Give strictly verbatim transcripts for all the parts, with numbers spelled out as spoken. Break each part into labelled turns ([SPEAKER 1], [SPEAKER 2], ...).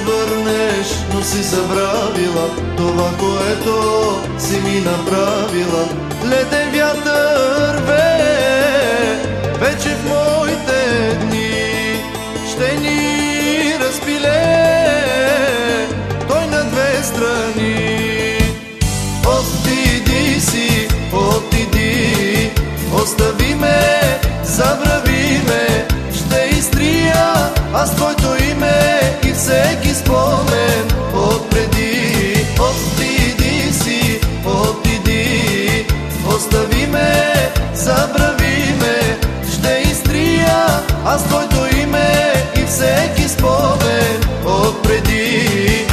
[SPEAKER 1] върнеш, но си забравила това, което си ми направила. Леден вятър вее вече в моите дни, ще ни разпилее той на две страни. Отиди си, отиди, остави ме, забрави ме, ще изтрия аз твоето име и всеки спомен отпреди. Отиди си, отиди, остави ме, забрави ме, ще изтрия аз твоето име и всеки спомен отпреди.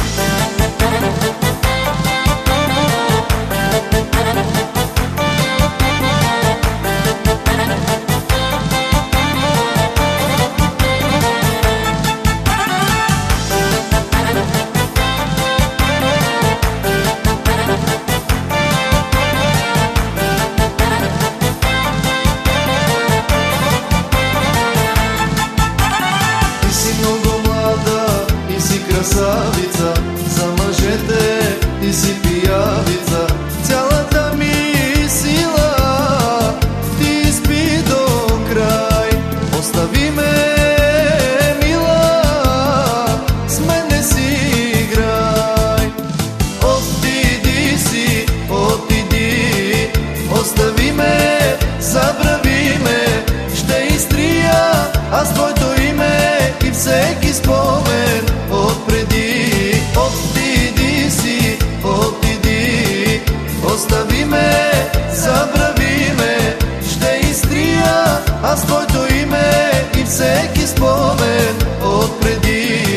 [SPEAKER 1] Красавица, за мъжете ти си пиявица, цялата ми сила ти изпи до край. Остави ме, мила, с мен не си играй. Отиди си, отиди, остави ме, забрави ме, ще изтрия аз твоето име и всеки спомен отпреди. Отиди си, отиди, остави ме, забрави ме, ще изтрия аз твоето име и всеки спомен отпреди.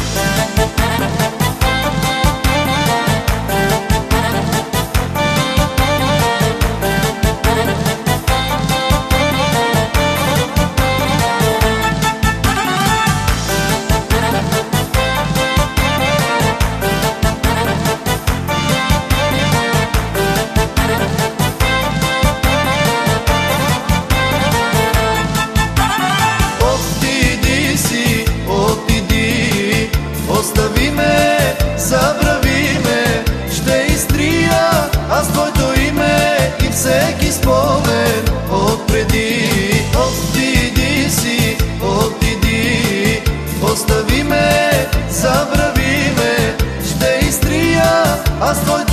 [SPEAKER 1] Остави ме, забрави ме, ще изтрия аз твоето име и всеки спомен отпреди. Отиди си, отиди, остави ме, забрави ме, ще изтрия аз твоето